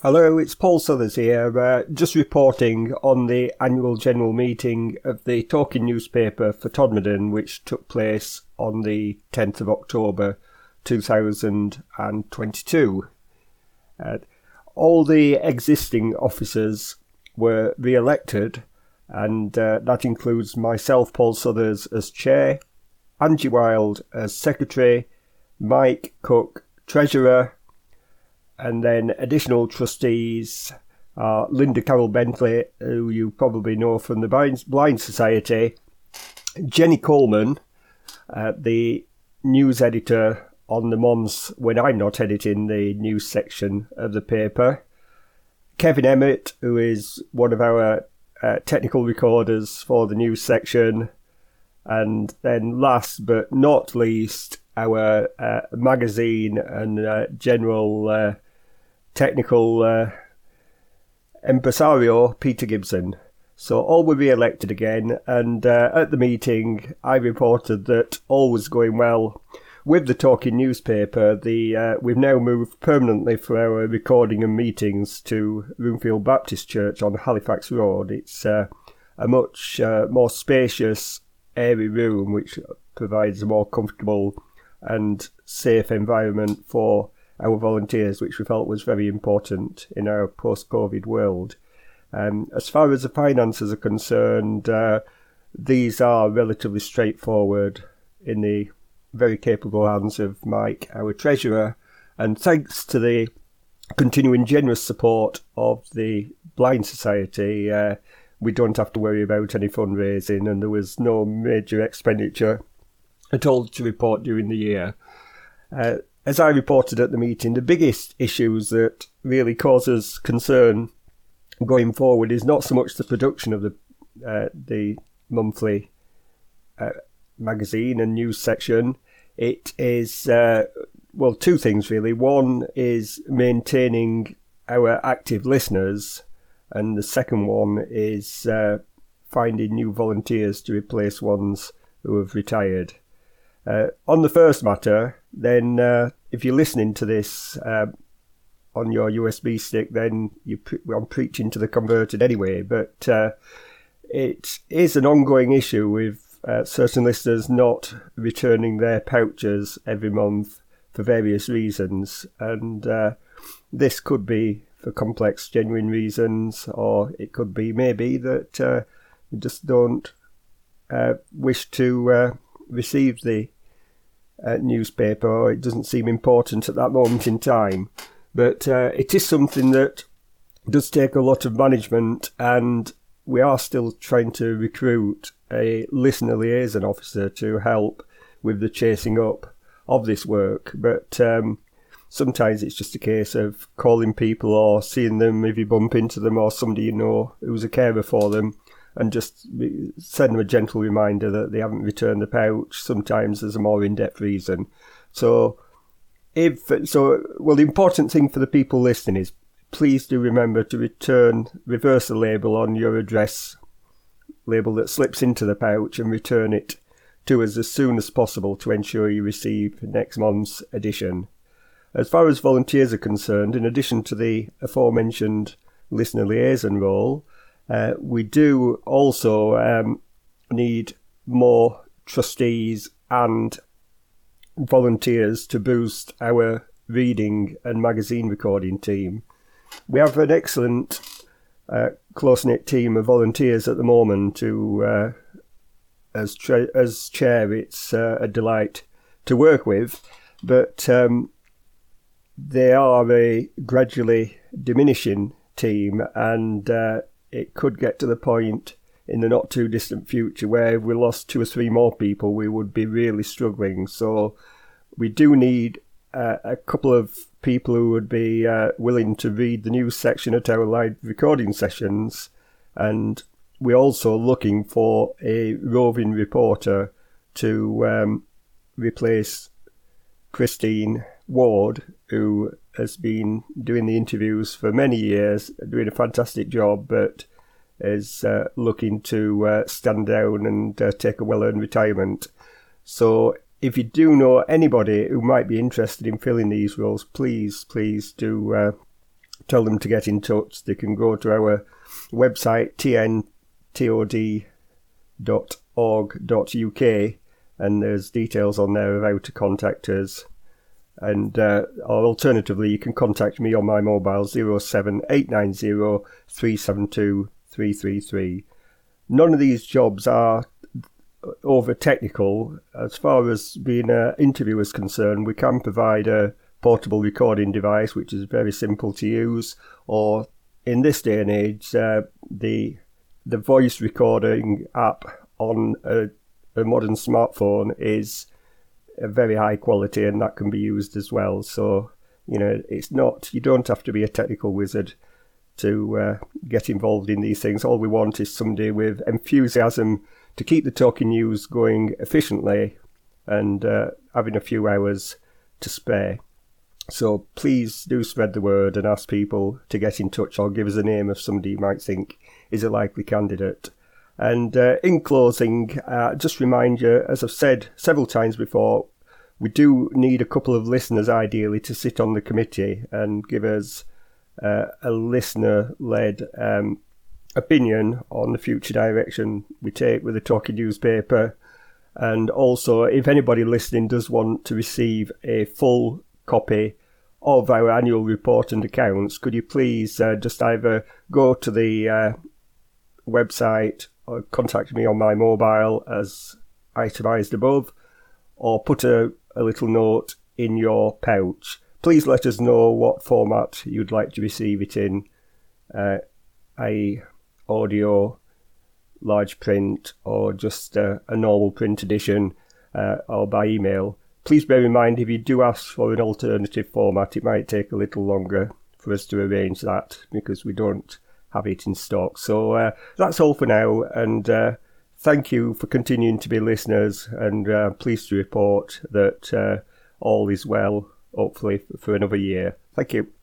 Hello, it's Paul Suthers here, just reporting on the annual general meeting of the Talking newspaper for Todmorden, which took place on the 10th of October 2022. All the existing officers were re-elected, and that includes myself, Paul Suthers, as chair, Angie Wild as secretary, Mike Cook, treasurer, and then additional trustees are Linda Carroll Bentley, who you probably know from the Blind Society, Jenny Coleman, the news editor on the Mons when I'm not editing the news section of the paper, Kevin Emmett, who is one of our technical recorders for the news section, and then last but not least, our magazine and general technical impresario, Peter Gibson. So all were re-elected again, and at the meeting I reported that all was going well with the Talking newspaper. We've now moved permanently for our recording and meetings to Roomfield Baptist Church on Halifax Road. It's a much more spacious, airy room which provides a more comfortable and safe environment for our volunteers, which we felt was very important in our post-COVID world. As far as the finances are concerned, these are relatively straightforward in the very capable hands of Mike, our treasurer, and thanks to the continuing generous support of the Blind Society, we don't have to worry about any fundraising, and there was no major expenditure at all to report during the year. As I reported at the meeting, the biggest issues that really causes concern going forward is not so much the production of the monthly magazine and news section. It is, two things really. One is maintaining our active listeners, and the second one is finding new volunteers to replace ones who have retired. On the first matter, then if you're listening to this on your USB stick, then I'm preaching to the converted anyway, but it is an ongoing issue with certain listeners not returning their pouches every month for various reasons, and this could be for complex, genuine reasons, or it could be maybe that we just don't wish to receive the newspaper, or it doesn't seem important at that moment in time. But it is something that does take a lot of management, and we are still trying to recruit a listener liaison officer to help with the chasing up of this work. But sometimes it's just a case of calling people or seeing them if you bump into them, or somebody you know who's a carer for them, and just send them a gentle reminder that they haven't returned the pouch. Sometimes there's a more in-depth reason. So the important thing for the people listening is please do remember to reverse the label on your address label that slips into the pouch and return it to us as soon as possible to ensure you receive next month's edition. As far as volunteers are concerned, in addition to the aforementioned listener liaison role, we do also need more trustees and volunteers to boost our reading and magazine recording team. We have an excellent close-knit team of volunteers at the moment who, as chair, it's a delight to work with, but they are a gradually diminishing team, and it could get to the point in the not too distant future where if we lost 2 or 3 more people, we would be really struggling. So we do need a couple of people who would be willing to read the news section at our live recording sessions, and we're also looking for a roving reporter to replace Christine Ward, who has been doing the interviews for many years, doing a fantastic job, but is looking to stand down and take a well-earned retirement. So if you do know anybody who might be interested in filling these roles, please do tell them to get in touch. They can go to our website, tntod.org.uk, and there's details on there of how to contact us. And or alternatively, you can contact me on my mobile 07890 372 333. None of these jobs are over technical. As far as being an interviewer is concerned, we can provide a portable recording device which is very simple to use, or in this day and age the voice recording app on a modern smartphone is a very high quality, and that can be used as well. So it's not, you don't have to be a technical wizard to get involved in these things. All we want is somebody with enthusiasm to keep the Talking News going efficiently and having a few hours to spare. So please do spread the word and ask people to get in touch, or give us a name of somebody you might think is a likely candidate. And in closing, just remind you, as I've said several times before, we do need a couple of listeners ideally to sit on the committee and give us a listener-led opinion on the future direction we take with the Talking Newspaper. And also, if anybody listening does want to receive a full copy of our annual report and accounts, could you please just either go to the website or contact me on my mobile as itemised above, or put a little note in your pouch. Please let us know what format you'd like to receive it in, audio, large print, or just a normal print edition, or by email. Please bear in mind, if you do ask for an alternative format, it might take a little longer for us to arrange that because we don't have it in stock. So that's all for now, and thank you for continuing to be listeners, and pleased to report that all is well, hopefully, for another year. Thank you.